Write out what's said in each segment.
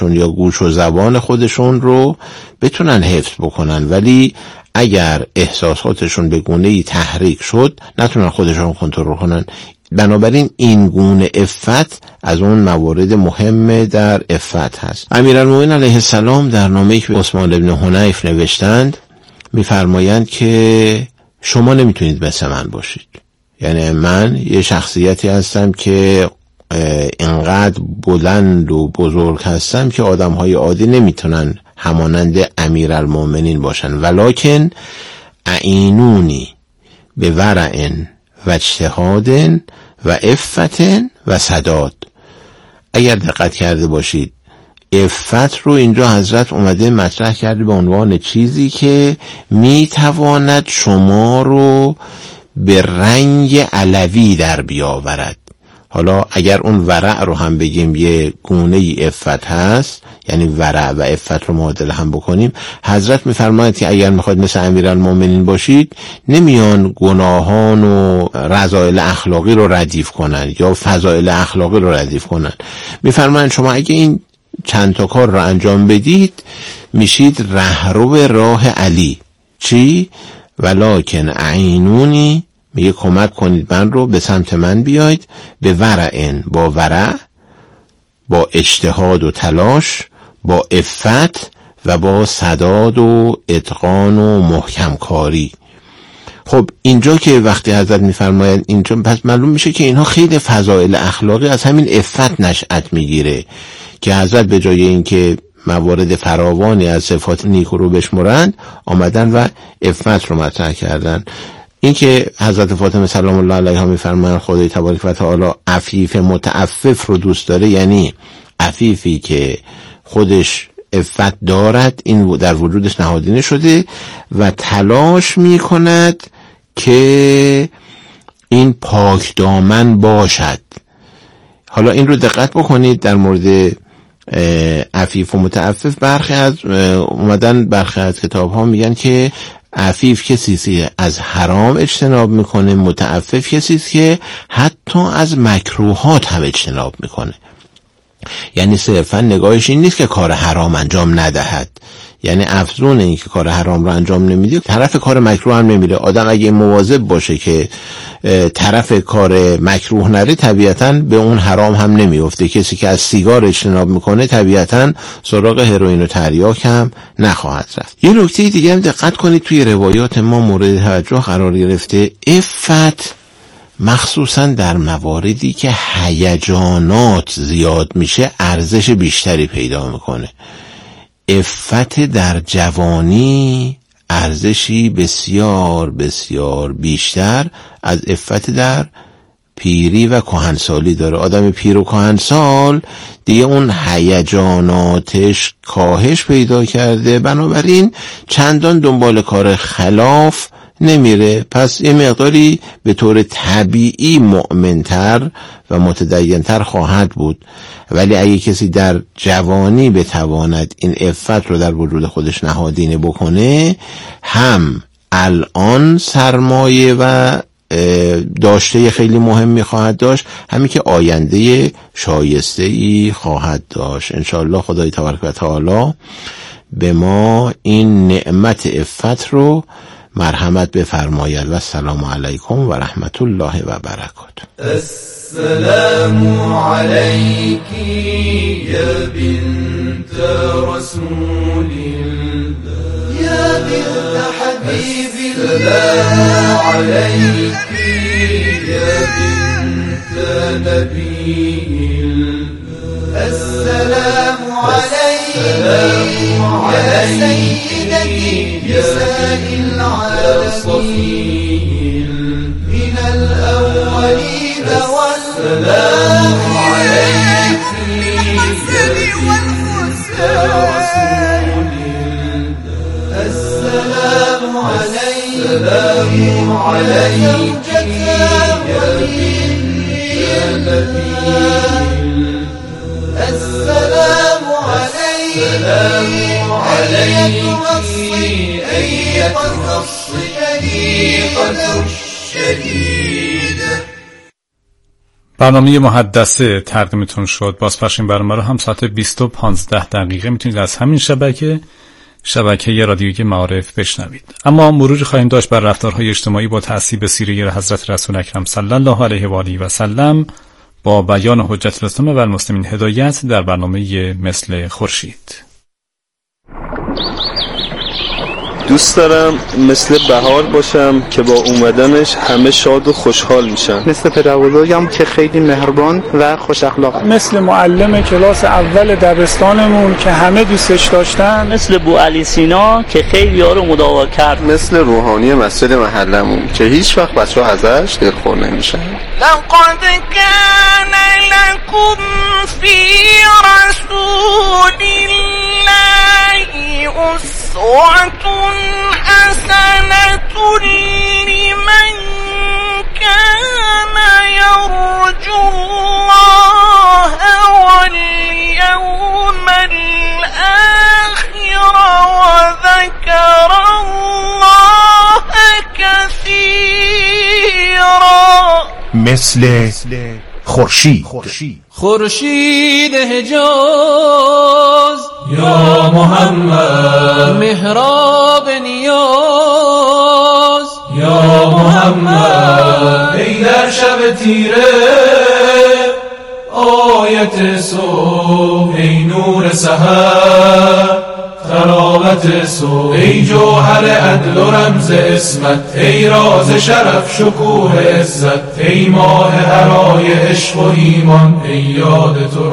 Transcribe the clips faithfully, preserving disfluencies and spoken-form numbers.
یا گوش و زبان خودشون رو بتونن حفظ بکنن، ولی اگر احساساتشون به گونه‌ای تحریک شد نتونن خودشون کنترل کنن. بنابراین این گونه عفت از اون موارد مهم در عفت هست. امیرالمومنین علیه السلام در نامه‌ای که عثمان ابن حنیف نوشتند می‌فرمایند که شما نمیتونید مثل من باشید. یعنی من یه شخصیتی هستم که اینقدر بلند و بزرگ هستم که آدم‌های عادی نمیتونن همانند امیرالمومنین باشن، ولکن اعینونی به ورعن و اجتهادن و عفتن و سداد. اگر دقت کرده باشید عفت رو اینجا حضرت اومده مطرح کرده به عنوان چیزی که میتواند شما رو به رنگ علوی در بیاورد. حالا اگر اون ورع رو هم بگیم یه گونه ای عفت هست، یعنی ورع و عفت رو معادله هم بکنیم، حضرت میفرماید که اگر میخواید مثل امیرالمومنین باشید نمیان گناهان و رذائل اخلاقی رو ردیف کنن یا فضائل اخلاقی رو ردیف کنن. میفرماید شما اگه این چند تا کار رو انجام بدید میشید رهرو راه علی. چی؟ ولکن اعینونی، میگه کمک کنید من رو به سمت من بیاید، به ورعن، با ورع، با اجتهاد و تلاش، با عفت و با سداد و اتقان و محکم کاری. خب اینجا که وقتی حضرت میفرماید اینجا، پس معلوم میشه که اینها خیلی فضائل اخلاقی از همین عفت نشأت میگیره که حضرت به جای اینکه موارد فراوانی از صفات نیکو رو بشمرند آمدن و عفت رو مطرح کردن. این که حضرت فاطمه سلام الله علیها میفرمایند خدای تبارک و تعالی عفیف متعفف رو دوست داره، یعنی عفیفی که خودش عفت دارد، این در وجودش نهادینه شده و تلاش میکند که این پاک دامن باشد. حالا این رو دقت بکنید، در مورد عفیف و متعفف برخی از اومدن برخی از کتاب ها میگن که عفیف کسی است که از حرام اجتناب میکنه، متعفف کسی است که حتی از مکروهات هم اجتناب میکنه. یعنی صرفا نگاهش این نیست که کار حرام انجام ندهد، یعنی افزون این که کار حرام رو انجام نمیده طرف کار مکروه هم نمیره. آدم اگه مواظب باشه که طرف کار مکروه نره طبیعتاً به اون حرام هم نمیفته. کسی که از سیگار اجتناب میکنه طبیعتاً سراغ هروئین و تریاک هم نخواهد رفت. یه نکته دیگه هم دقت کنید، توی روایات ما مورد توجه قرار گرفته عفت مخصوصاً در مواردی که هیجانات زیاد میشه ارزش بیشتری پیدا میکنه. عفت در جوانی ارزشی بسیار بسیار بیشتر از عفت در پیری و کهنسالی داره. آدم پیر و کهنسال دیگه اون هیجاناتش کاهش پیدا کرده، بنابراین چندان دنبال کار خلاف نمیره، پس یه مقداری به طور طبیعی مؤمنتر و متدینتر خواهد بود. ولی اگه کسی در جوانی بتواند این عفت رو در وجود خودش نهادینه بکنه، هم الان سرمایه و داشته خیلی مهمی خواهد داشت، همین که آینده شایسته‌ای خواهد داشت. انشاءالله خدای تبارک و تعالی به ما این نعمت عفت رو مرحمت بفرماید. و السلام علیکم و رحمت الله و برکاته. السلام علیکی یا بنت رسول الله یا بنت حبیب الله، السلام علیکی یا بنت نبی الله، السلام علیکی یا سیدتی نساء العالمین من الاولین والسلام علیکی یا بنت رسول الله، السلام علیکی یا بنت نبی الله، السلام السلام عليك أيتها الصديقة الشديدة. برنامه محدثه تقدیمتون شد. بازپخش این برنامه رو هم ساعت بیست و پانزده دقیقه میتونید از همین شبکه شبکه رادیویی معارف بشنوید. اما مروری خواهیم داشت بر رفتارهای اجتماعی با تعصیب سیره حضرت رسول اکرم صلی الله علیه و آله و سلم با بیان حجت الاسلام و المسلمین هدایت در برنامه مثل خورشید. دوست دارم مثل بهار باشم که با اومدنش همه شاد و خوشحال میشن. مثل پدربزرگم که خیلی مهربان و خوش اخلاقه. مثل معلم کلاس اول دبستانمون که همه دوستش داشتن. مثل بوعلی سینا که خیلی ها رو مداوا کرد. مثل روحانی مسجد محلمون که هیچ وقت بچه‌ها ازش دلخور نمیشن. لقد كان لكم في رسول الله أسوة حسنة لمن كان يرجو الله واليوم الآخر وذكر الله كثيرا. مثل خورشید. خورشید حجاز یا محمد، محراب نیاز یا محمد، ای در شب تیره آیت صبح، ای نور سحر تراوت صبح، ای جوهر عدل و رمز اسمت، ای راز شرف شکوه عزت، ای ماه هرای عشق و ایمان، ای یاد تو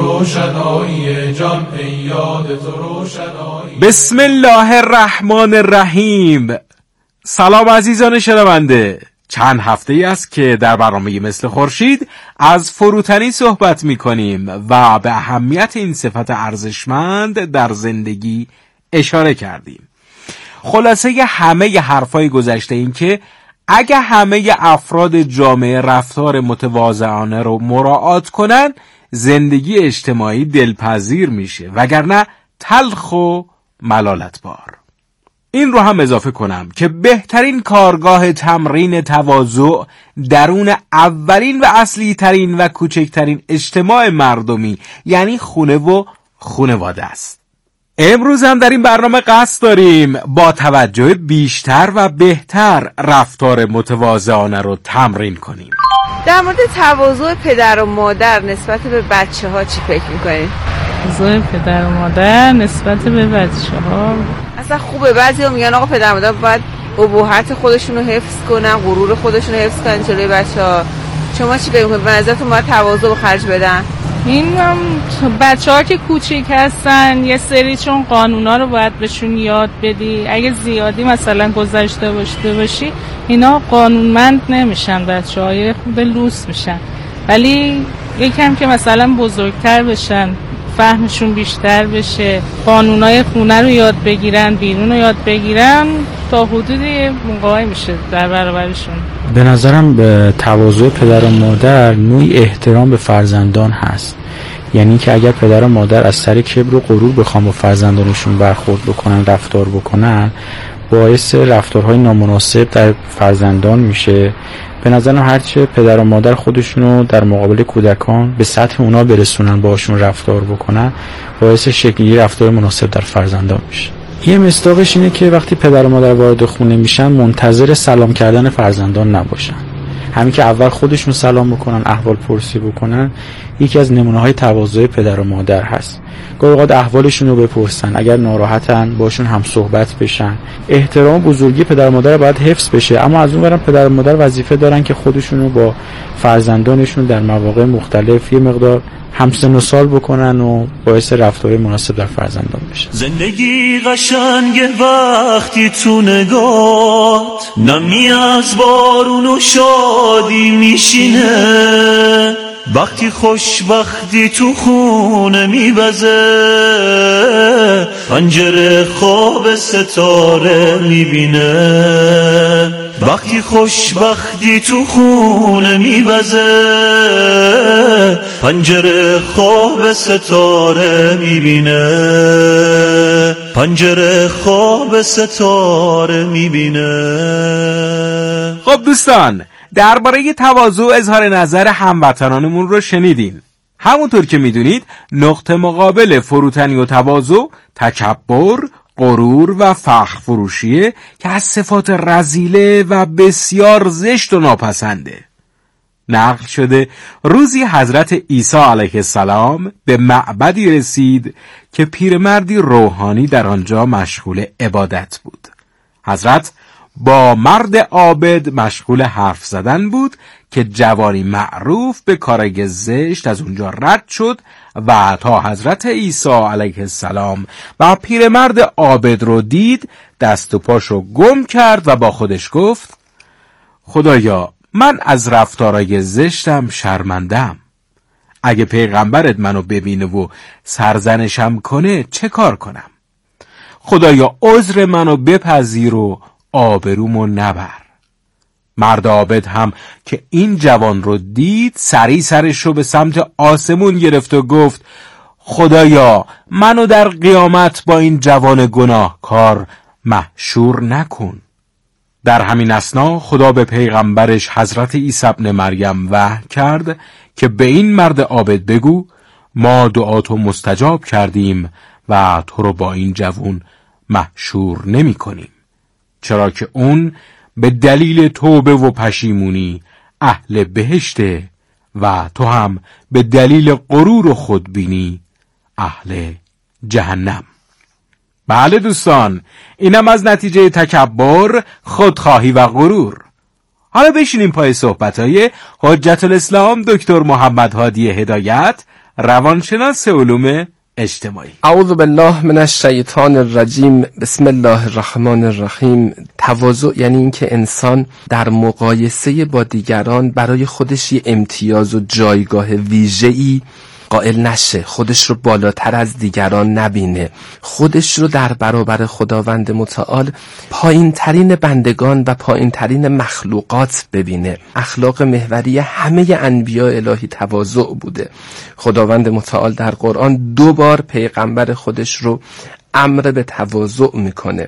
روشنایی جان، ای یاد تو روشنایی. بسم الله الرحمن الرحیم. سلام عزیزان شنونده. چند هفته ای است که در برنامه مثل خورشید از فروتنی صحبت می کنیم و به اهمیت این صفت ارزشمند در زندگی اشاره کردیم. خلاصه همه ی حرفای گذشته این که اگه همه ی افراد جامعه رفتار متواضعانه رو مراعات کنن، زندگی اجتماعی دلپذیر میشه، وگرنه تلخ و ملالتبار. این رو هم اضافه کنم که بهترین کارگاه تمرین تواضع درون اولین و اصلی ترین و کوچکترین اجتماع مردمی یعنی خونه و خانواده است. امروز هم در این برنامه قصد داریم با توجه بیشتر و بهتر رفتار متواضعانه رو تمرین کنیم. در مورد تواضع پدر و مادر نسبت به بچه ها چی فکر میکنید؟ تواضع پدر و مادر نسبت به بچه ها اصلا خوبه؟ بعضی ها میگن آقا پدر و مادر باید ابهت خودشون رو حفظ کنن، غرور خودشون رو حفظ کنن جلوی بچه ها. شما چی فکر میکنید؟ به نظرتون باید تواضع به خرج بدن؟ این هم بچه ها که کوچیک هستن یه سری چون قانونا رو باید بهشون یاد بدی، اگه زیادی مثلا گذشته باشته باشی اینا قانونمند نمیشن، بچه های به لوس میشن. ولی یکم که مثلا بزرگتر بشن، فهمشون بیشتر بشه، قانونای خونه رو یاد بگیرن، بیرون رو یاد بگیرن، تا حدودی موقعی میشه در برابرشون. به نظرم به تواضع پدر و مادر نوعی احترام به فرزندان هست. یعنی که اگر پدر و مادر از سر کبر و غرور بخوام با فرزندانشون برخورد بکنن، رفتار بکنن، باعث رفتارهای نامناسب در فرزندان میشه. به نظرم هرچه پدر و مادر خودشونو در مقابل کودکان به سطح اونا برسونن، باشون رفتار بکنن، باعث شکلی رفتار مناسب در فرزندان میشه. یه مصداقش اینه که وقتی پدر و مادر وارد خونه میشن منتظر سلام کردن فرزندان نباشن. همین که اول خودشون سلام بکنن، احوال پرسی بکنن، یکی از نمونه‌های تواضع پدر و مادر هست. گاهی اوقات احوالشون رو بپرسن، اگر ناراحتن باشون هم صحبت بشن. احترام بزرگی پدر و مادر باید حفظ بشه، اما از اون ورم پدر و مادر وظیفه دارن که خودشون رو با فرزندانشون در مواقع مختلف یه مقدار همسن و سال بکنن و باعث رفتار مناسب در فرزندان بشه. زندگی قشنگه وقتی تو نگات نمی از بارون و شادی میشینه، وقتی خوشبختی تو خونه میبزه، پنجره خواب ستاره میبینه. وقتی خوشبختی تو خونه میبزه، پنجره خواب ستاره میبینه، پنجره خواب ستاره میبینه. خب دوستان، درباره تواضع اظهار نظر هموطنانمون رو شنیدین. همونطور که میدونید نقطه مقابل فروتنی و تواضع تکبر، غرور و فخر فروشیه که از صفات رذیله و بسیار زشت و ناپسنده. نقل شده روزی حضرت عیسی علیه السلام به معبدی رسید که پیرمردی روحانی در آنجا مشغول عبادت بود. حضرت با مرد عابد مشغول حرف زدن بود که جوانی معروف به کارای زشت از اونجا رد شد و تا حضرت عیسی علیه السلام و پیرمرد عابد رو دید دست و پاشو گم کرد و با خودش گفت خدایا من از رفتارای زشتم شرمندم. اگه پیغمبرت منو ببینه و سرزنشم کنه چه کار کنم؟ خدایا عذر منو بپذیر و آبرومو نبر. مرد عابد هم که این جوان رو دید سری سرش رو به سمت آسمون گرفت و گفت خدایا منو در قیامت با این جوان گناهکار محشور نکن. در همین اثنا خدا به پیغمبرش حضرت عیسی ابن مریم وحی کرد که به این مرد عابد بگو ما دعاتو مستجاب کردیم و تو رو با این جوان محشور نمی کنیم، چرا که اون به دلیل توبه و پشیمونی اهل بهشته و تو هم به دلیل غرور و خودبینی اهل جهنم. بله دوستان، اینم از نتیجه تکبر، خودخواهی و غرور. حالا بشینیم پای صحبت‌های حجت الاسلام دکتر محمد هادی هدایت، روانشناس علوم اجتماعی. اعوذ بالله من الشیطان الرجیم. بسم الله الرحمن الرحیم. تواضع یعنی اینکه انسان در مقایسه با دیگران برای خودش یه امتیاز و جایگاه ویژه‌ای قائل نشه، خودش رو بالاتر از دیگران نبینه، خودش رو در برابر خداوند متعال پایین ترین بندگان و پایین ترین مخلوقات ببینه. اخلاق محوری همه انبیاء الهی تواضع بوده. خداوند متعال در قرآن دو بار پیغمبر خودش رو امر به تواضع میکنه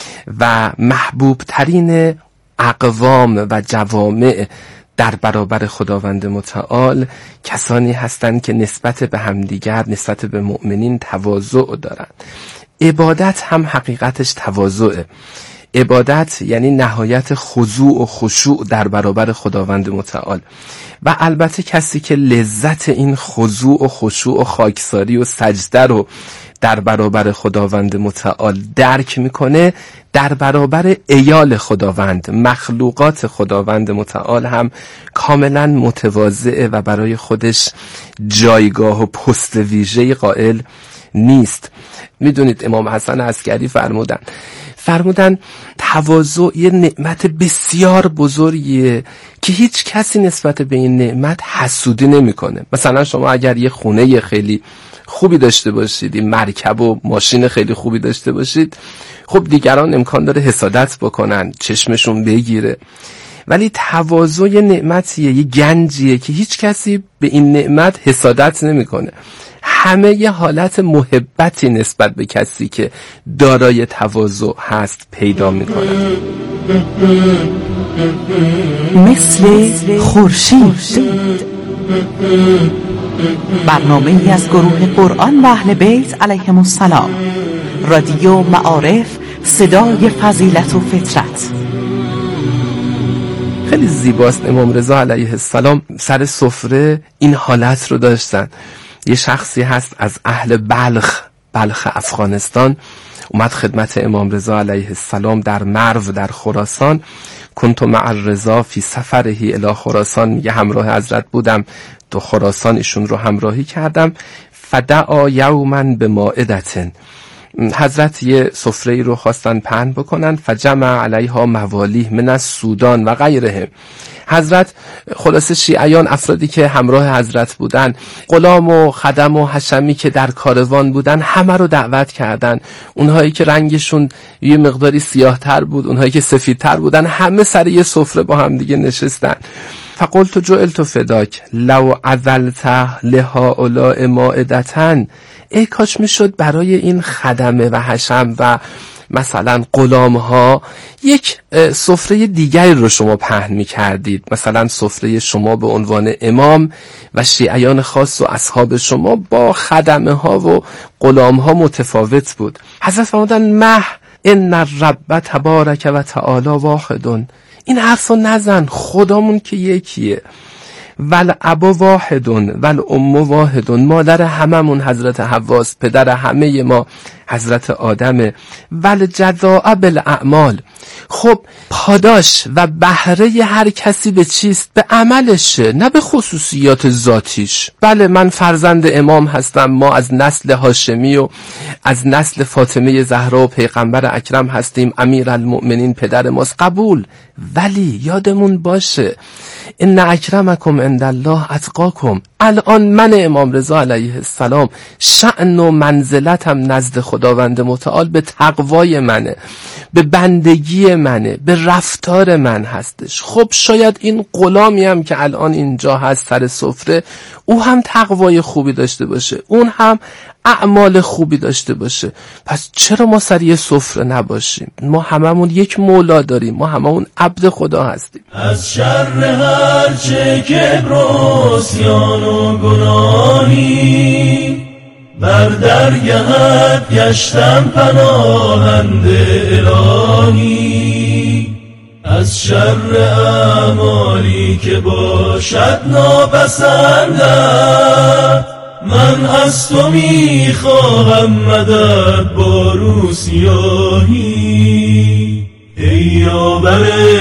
و محبوب ترین اقوام و جوامع در برابر خداوند متعال کسانی هستند که نسبت به همدیگر، نسبت به مؤمنین تواضع دارند. عبادت هم حقیقتش تواضعه. عبادت یعنی نهایت خضوع و خشوع در برابر خداوند متعال و البته کسی که لذت این خضوع و خشوع و خاکساری و سجده رو در برابر خداوند متعال درک میکنه، در برابر ایال خداوند، مخلوقات خداوند متعال هم کاملا متواضعه و برای خودش جایگاه و پست ویژه‌ای قائل نیست. میدونید امام حسن عسکری فرمودن فرمودن تواضع یه نعمت بسیار بزرگیه که هیچ کسی نسبت به این نعمت حسودی نمیکنه. مثلا شما اگر یه خونه خیلی خوبی داشته باشید، این مرکب و ماشین خیلی خوبی داشته باشید، خب دیگران امکان داره حسادت بکنن، چشمشون بگیره. ولی تواضع یه نعمتیه، یه گنجیه که هیچ کسی به این نعمت حسادت نمیکنه. همه یه حالت محبتی نسبت به کسی که دارای تواضع هست پیدا میکنن. مثل خورشید، برنامه ای از گروه قرآن و اهل بیت علیهم السلام، رادیو معارف، صدای فضیلت و فطرت. خیلی زیباست. امام رضا علیه السلام سر سفره این حالت رو داشتن. یه شخصی هست از اهل بلخ، بلخ افغانستان، اومد خدمت امام رضا علیه السلام در مرو در خراسان. کنت مع الرضا فی سفره الی خراسان، میگه همراه حضرت بودم تو خراسان، ایشون رو همراهی کردم. فدعا یوما بمائدة، حضرت یه سفره رو خواستن پهن بکنن. فجمع علیها موالیه من السودان و غیرهم. حضرت خلاصه شیعیان، افرادی که همراه حضرت بودن، غلام و خدم و حشمی که در کاروان بودن، همه رو دعوت کردن. اونهایی که رنگشون یه مقداری سیاه تر بود، اونهایی که سفید تر بودن، همه سر یه سفره با هم دیگه نشستن. فقلت جعلت فداک لو عزلت لهؤلاء مائدة، ای کاش میشد برای این خدمه و حشم و مثلا غلام ها یک سفره دیگری رو شما پهن می کردید، مثلا سفره شما به عنوان امام و شیعیان خاص و اصحاب شما با خدمه ها و غلام ها متفاوت بود. حضرت فرمودن مه ان الرب تبارک و تعالی واحدون، این حرفو نزن، خدامون که یکیه. ول ابا واحدون ول ام واحدون، مادر هممون حضرت حواست، پدر همه ما حضرت آدمه. ول جزاء بالاعمال، خب پاداش و بهره هر کسی به چیست؟ به عملشه، نه به خصوصیات ذاتیش. بله من فرزند امام هستم، ما از نسل هاشمی و از نسل فاطمه زهرا و پیغمبر اکرم هستیم، امیرالمؤمنین پدر ماست، قبول. ولی یادمون باشه ان اکرمکم عند الله اتقاکم. الان من امام رضا علیه السلام شأن و منزلتم نزد خداوند متعال به تقوای منه، به بندگی منه، به رفتار من هستش. خب شاید این غلامی هم که الان اینجا هست سر سفره، او هم تقوای خوبی داشته باشه، اون هم اعمال خوبی داشته باشه. پس چرا ما سر یه سفره نباشیم؟ ما هممون یک مولا داریم، ما هممون عبد خدا هستیم. از شر هرچه کبر و عصیان و گناهی بر درگهت گشتم پناهند الهی. از شر اعمالی که باشد ناپسندت من از تو میخواهم مدد با روسیاهی. ای یاور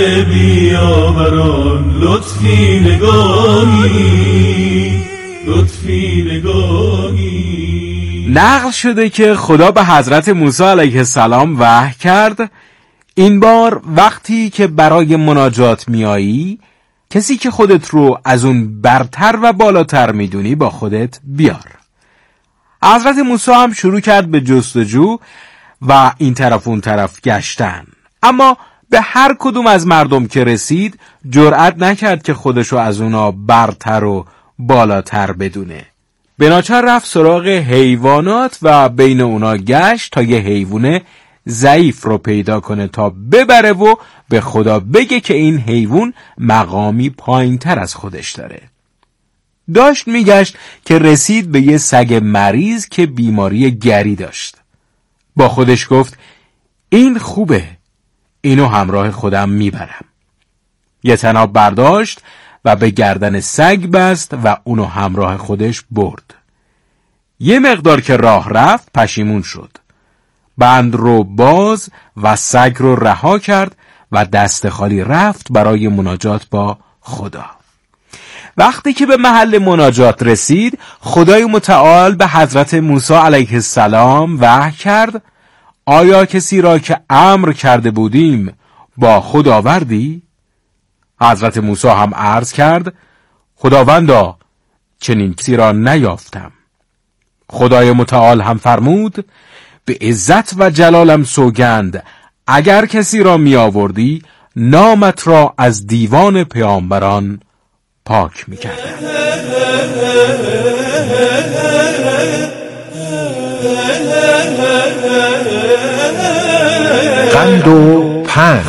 بیاوران لطفی نگاهی، لطفی نگاهی. نقل شده که خدا به حضرت موسی علیه السلام وحی کرد این بار وقتی که برای مناجات میایی، کسی که خودت رو از اون برتر و بالاتر میدونی با خودت بیار. حضرت موسی هم شروع کرد به جستجو و این طرف اون طرف گشتن، اما به هر کدوم از مردم که رسید جرأت نکرد که خودشو از اونا برتر و بالاتر بدونه. بناچار رفت سراغ حیوانات و بین اونا گشت تا یه حیوان ضعیف رو پیدا کنه تا ببره و به خدا بگه که این حیوان مقامی پایین تر از خودش داره. داشت میگشت که رسید به یه سگ مریض که بیماری گری داشت. با خودش گفت این خوبه، اینو همراه خودم میبرم. یه طناب برداشت و به گردن سگ بست و اونو همراه خودش برد. یه مقدار که راه رفت پشیمون شد. بند رو باز و سگ رو رها کرد و دست خالی رفت برای مناجات با خدا. وقتی که به محل مناجات رسید، خدای متعال به حضرت موسی علیه السلام وحی کرد آیا کسی را که امر کرده بودیم با خود آوردی؟ حضرت موسی هم عرض کرد خداوندا چنین کسی را نیافتم. خدای متعال هم فرمود به عزت و جلالم سوگند اگر کسی را می آوردی نامت را از دیوان پیامبران پاک می کردم. قند و پند.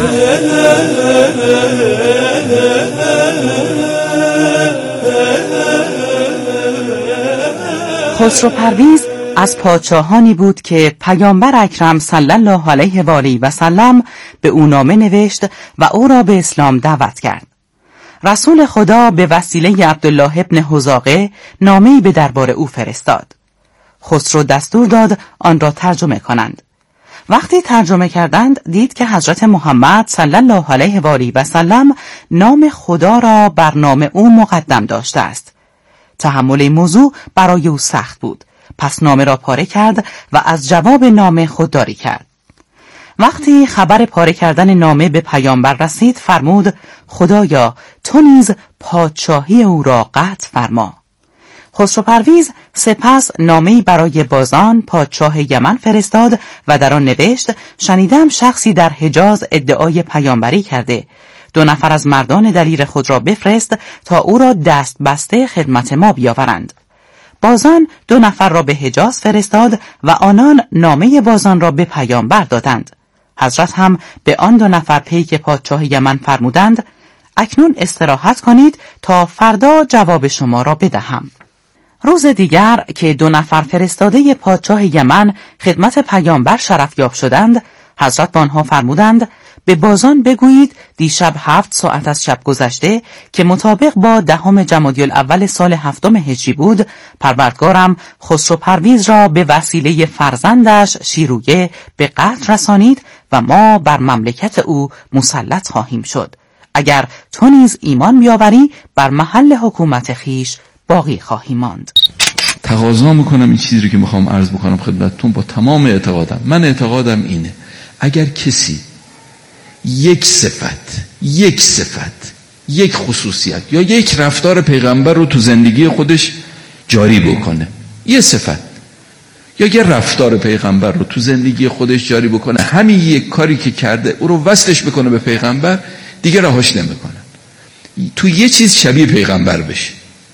خسرو پرویز از پادشاهانی بود که پیامبر اکرم صلی الله علیه و آله و سلم به او نامه نوشت و او را به اسلام دعوت کرد. رسول خدا به وسیله عبدالله ابن حذاقه نامه‌ای به دربار او فرستاد. خسرو دستور داد آن را ترجمه کنند. وقتی ترجمه کردند دید که حضرت محمد صلی الله علیه و آله و سلم نام خدا را بر نام او مقدم داشته است. تحمل این موضوع برای او سخت بود، پس نامه را پاره کرد و از جواب نامه خودداری کرد. وقتی خبر پاره کردن نامه به پیامبر رسید فرمود خدایا تو نیز پادشاهی او را قطع فرما. خسرو پرویز سپس نامه‌ای برای بازان پادشاه یمن فرستاد و در آن نوشت شنیدم شخصی در حجاز ادعای پیامبری کرده، دو نفر از مردان دلیر خود را بفرست تا او را دست بسته خدمت ما بیاورند. بازان دو نفر را به حجاز فرستاد و آنان نامه بازان را به پیامبر دادند. حضرت هم به آن دو نفر پیک پادشاه یمن فرمودند اکنون استراحت کنید تا فردا جواب شما را بدهم. روز دیگر که دو نفر فرستاده پادشاه یمن خدمت پیامبر شرف یاب شدند، حضرت به آنها فرمودند به بازان بگویید دیشب هفت ساعت از شب گذشته که مطابق با دهم جمادی الاول سال هفتم هجری بود، پروردگارم خسرو پرویز را به وسیله فرزندش شیرویه به قتل رسانید و ما بر مملکت او مسلط خواهیم شد. اگر تو نیز ایمان بیاوری بر محل حکومت خیش باقی خواهی ماند. تقاضا میکنم این چیزی رو که میخوام عرض بکنم خدمتتون با تمام اعتقادم. من اعتقادم اینه اگر کسی یک صفت یک صفت یک خصوصیت یا یک رفتار پیغمبر رو تو زندگی خودش جاری بکنه، یه صفت یا یه رفتار پیغمبر رو تو زندگی خودش جاری بکنه، همین یک کاری که کرده او رو وصلش بکنه به پیغمبر، دیگه رهاش نمیکنن. تو یه چیز شبیه پیغمبر بشه.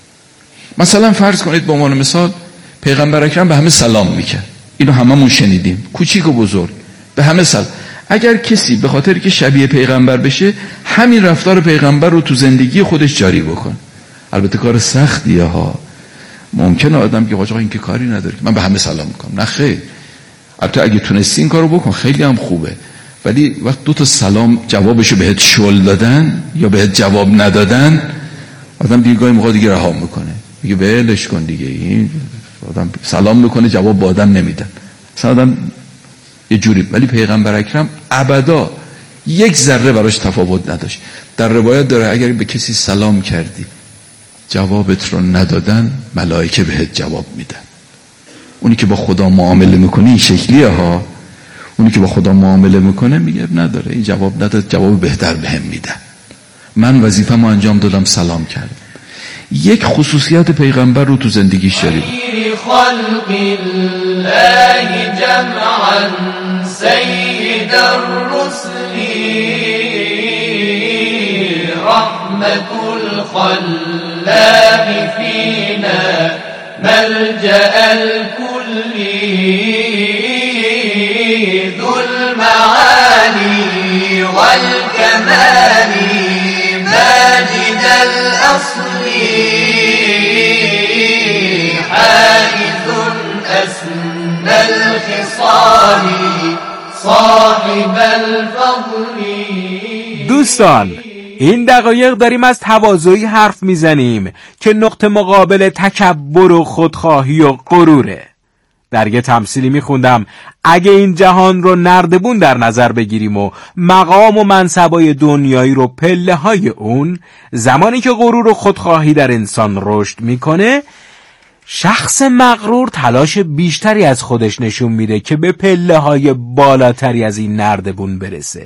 مثلا فرض کنید به عنوان مثال پیغمبر اکرم به همه سلام میکرد، اینو هممون شنیدیم، کوچیک و بزرگ به همه سلام. اگر کسی به خاطر که شبیه پیغمبر بشه همین رفتار پیغمبر رو تو زندگی خودش جاری بکن، البته کار سختیه ها. ممکنه آدم که آقا این که کاری نداره من به همه سلام میکنم، نه خیر، البته اگه تونستی این کارو بکن خیلی هم خوبه، ولی وقت دو تا سلام جوابشو بهت شل دادن یا بهت جواب ندادن، آدم دیگه گاهی موقع دیگه رها میکنه، میگه ولش کن دیگه، این آدم سلام میکنه جواب با آدم نمیدن، مثلا آدم یه جوری. ولی پیغمبر اکرم ابدا یک ذره براش تفاوت نداشت. در روایت داره اگر به کسی سلام کردی جوابت رو ندادن، ملائکه بهت جواب میدن. اونی که با خدا معامله میکنه این شکلیه ها، اونی که با خدا معامله میکنه میگه نداره، این جواب نداد، جواب بهتر بهم میدن. من وظیفه‌مو انجام دادم، سلام کردم. یک خصوصیت پیغمبر رو تو زندگی شریف خلق الله جمعا سید الرسل رحمت الخلاق فينا ملجأ الكل ذو المعالي والكمال ماجد الأصل حائز أسن الخصال صاحب الفضل. دوستان این دقایق داریم از تواضعی حرف میزنیم که نقطه مقابل تکبر و خودخواهی و غروره. در یه تمثیلی میخوندم اگه این جهان رو نردبون در نظر بگیریم و مقام و منصبای دنیایی رو پله های اون، زمانی که غرور و خودخواهی در انسان رشد میکنه، شخص مغرور تلاش بیشتری از خودش نشون میده که به پله های بالاتری از این نردبون برسه،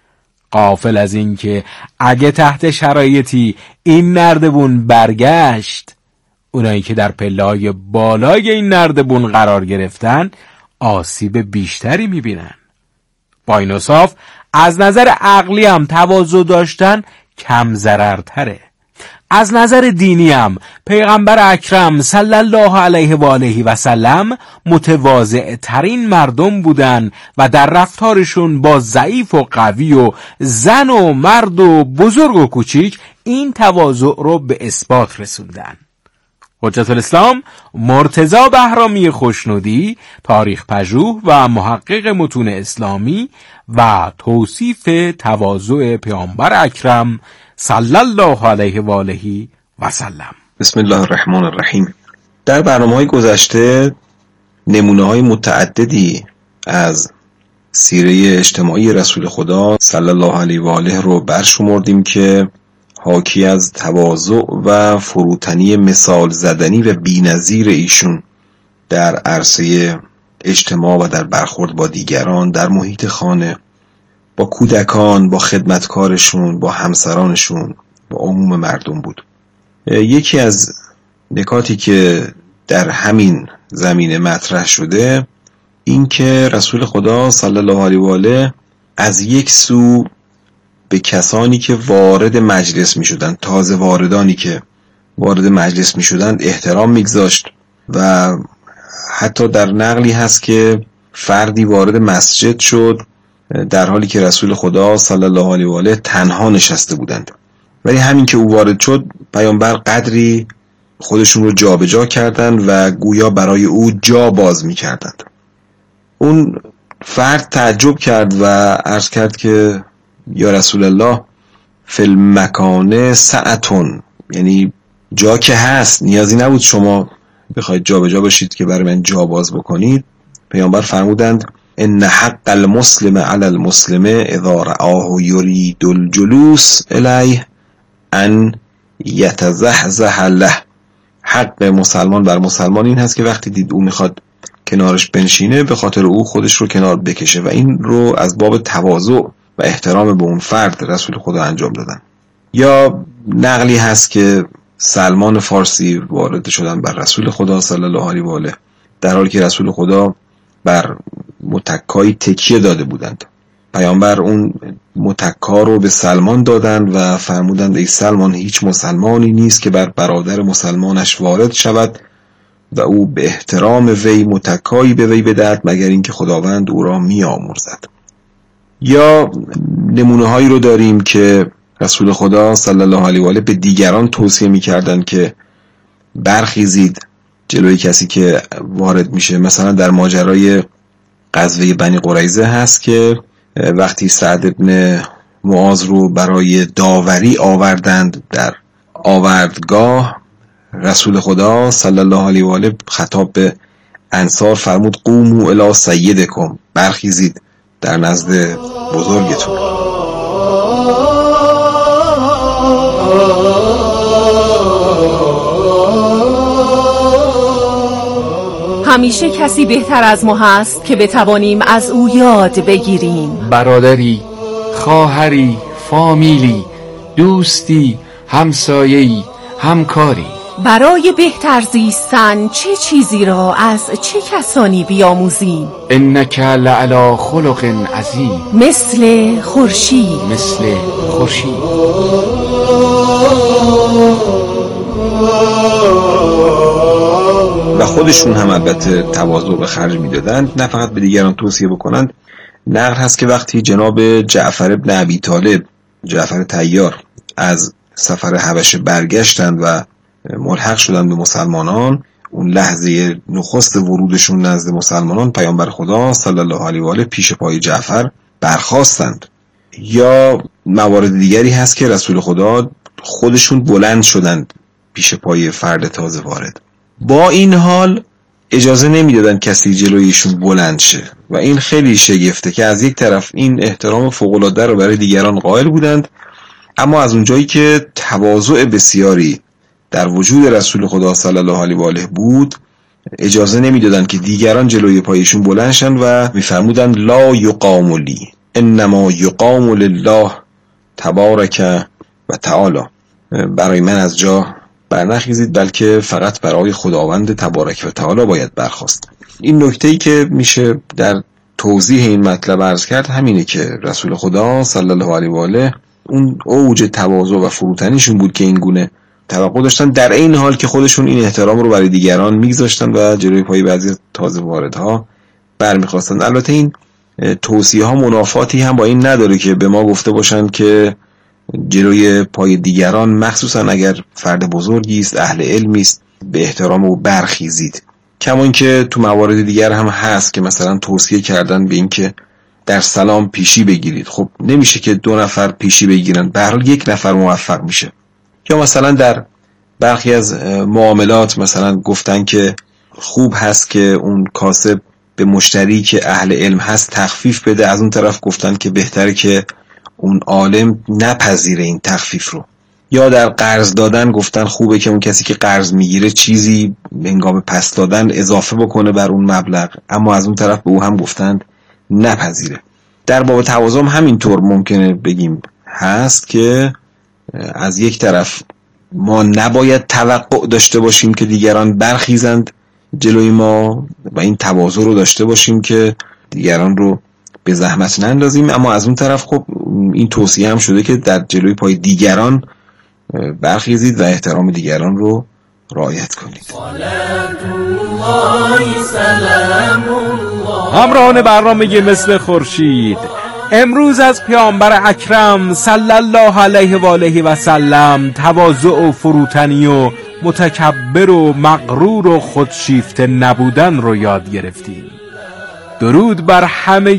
غافل از این که اگه تحت شرایطی این نردبون برگشت، اونایی که در پله‌های بالای این نردبون قرار گرفتن آسیب بیشتری میبینن. با این اوصاف از نظر عقلی هم تواضع داشتن کم ضررتره. از نظر دینی هم پیغمبر اکرم صلی الله علیه و آله و سلم متواضع ترین مردم بودن و در رفتارشون با ضعیف و قوی و زن و مرد و بزرگ و کوچیک این تواضع رو به اثبات رسوندن. حجت الاسلام مرتضی بهرامی خوشنودی، تاریخ پژوه و محقق متون اسلامی و توصیف تواضع پیامبر اکرم صلی الله علیه و آله و سلم. بسم الله الرحمن الرحیم. در برنامه‌های گذشته نمونه‌های متعددی از سیره اجتماعی رسول خدا صلی الله علیه و آله رو برشمردیم که حاکی از تواضع و فروتنی مثال زدنی و بی‌نظیر ایشون در عرصه اجتماع و در برخورد با دیگران، در محیط خانه، با کودکان، با خدمتکارشون، با همسرانشون، با عموم مردم بود. یکی از نکاتی که در همین زمینه مطرح شده این که رسول خدا صلی الله علیه و آله از یک سو به کسانی که وارد مجلس می شدند، تازه واردانی که وارد مجلس می شدند احترام می گذاشت و حتی در نقلی هست که فردی وارد مسجد شد در حالی که رسول خدا صلی الله علیه و آله تنها نشسته بودند. ولی همین که او وارد شد پیامبر قدری خودشون رو جابجا کردند و گویا برای او جا باز می‌کردند. اون فرد تعجب کرد و عرض کرد که یا رسول الله فی المکان سعتون، یعنی جا که هست، نیازی نبود شما بخواید جا به جا باشید که برای من جا باز بکنید. پیامبر فرمودند ان حق المسلم علی المسلم اذا رآه یرید الجلوس الیه ان یتزحزح له. حق مسلمان بر مسلمان این هست که وقتی دید او میخواد کنارش بنشینه به خاطر او خودش رو کنار بکشه، و این رو از باب تواضع و احترام به اون فرد رسول خدا انجام دادن. یا نقلی هست که سلمان فارسی وارد شدن بر رسول خدا صلی الله علیه و آله در حالی که رسول خدا بر متکایی تکیه داده بودند. پیامبر اون متکا رو به سلمان دادند و فرمودند ای سلمان، هیچ مسلمانی نیست که بر برادر مسلمانش وارد شود و او به احترام وی متکایی به وی بدهد مگر اینکه خداوند او را می آمرزد. یا نمونه هایی رو داریم که رسول خدا صلی الله علیه و آله به دیگران توصیه می کردن که برخیزید جلوی کسی که وارد میشه. مثلا در ماجرای غزوه بنی قریظه هست که وقتی سعد بن معاذ رو برای داوری آوردند در آوردگاه، رسول خدا صلی الله علیه و آله خطاب به انصار فرمود قوموا الی سیدکم، برخیزید در نزد بزرگتون. همیشه کسی بهتر از ما هست که بتوانیم از او یاد بگیریم. برادری، خواهری، فامیلی، دوستی، همسایه‌ای، همکاری. برای بهتر زیستن چه چیزی را از چه کسانی بیاموزیم؟ انک لعلی خلق عظیم. مثل خورشید. مثل خورشید. و خودشون هم البته تواضع به خرج میدادند، نه فقط به دیگران توصیه بکنند. نقل هست که وقتی جناب جعفر ابن ابی طالب، جعفر طیار، از سفر حبشه برگشتند و ملحق شدند به مسلمانان، اون لحظه نخست ورودشون نزد مسلمانان پیامبر خدا صلی الله علیه و آله پیش پای جعفر برخاستند. یا موارد دیگری هست که رسول خدا خودشون بلند شدند پیش پای فرد تازه وارد. با این حال اجازه نمیدادن کسی جلویشون بلند شه و این خیلی شگفته که از یک طرف این احترام فوق‌العاده رو برای دیگران قائل بودند، اما از اونجایی که تواضع بسیاری در وجود رسول خدا صلی الله علیه و آله بود اجازه نمیدادن که دیگران جلوی پایشون بلند شن و میفرمودند لا یقام لی انما یقام لله تبارک و تعالی. برای من از جا برنخیزید بلکه فقط برای خداوند تبارک و تعالی باید برخاست. این نکته‌ای که میشه در توضیح این مطلب عرض کرد همینه که رسول خدا صلی الله علیه و آله اون اوج تواضع و فروتنیشون بود که این گونه توقع داشتن، در این حال که خودشون این احترام رو برای دیگران میگذاشتن و جلوی پای بعضی تازه واردها برمیخواستن. البته این توصیه ها منافاتی هم با این نداره که به ما گفته باشن که جلوی پای دیگران، مخصوصا اگر فرد بزرگی است، اهل علمی است، به احترام او برخیزید. کما اینکه تو موارد دیگر هم هست که مثلا توصیه کردن به این که در سلام پیشی بگیرید. خب نمیشه که دو نفر پیشی بگیرن، به هر حال یک نفر موفق میشه. یا مثلا در برخی از معاملات مثلا گفتن که خوب هست که اون کاسب به مشتری که اهل علم هست تخفیف بده، از اون طرف گفتن که بهتره که اون عالم نپذیره این تخفیف رو. یا در قرض دادن گفتن خوبه که اون کسی که قرض میگیره چیزی هنگام پس دادن اضافه بکنه بر اون مبلغ، اما از اون طرف به او هم گفتند نپذیره. در باب تواضع همینطور ممکنه بگیم هست که از یک طرف ما نباید توقع داشته باشیم که دیگران برخیزند جلوی ما و این تواضع رو داشته باشیم که دیگران رو به زحمت نندازیم، اما از اون طرف خب این توصیه هم شده که در جلوی پای دیگران برخیزید و احترام دیگران رو رعایت کنید. همراهان برنامه مثل خورشید، امروز از پیامبر اکرم صلی الله علیه و آله و سلم تواضع و فروتنی و متکبر و مغرور و خودشیفته نبودن رو یاد گرفتیم. درود بر همه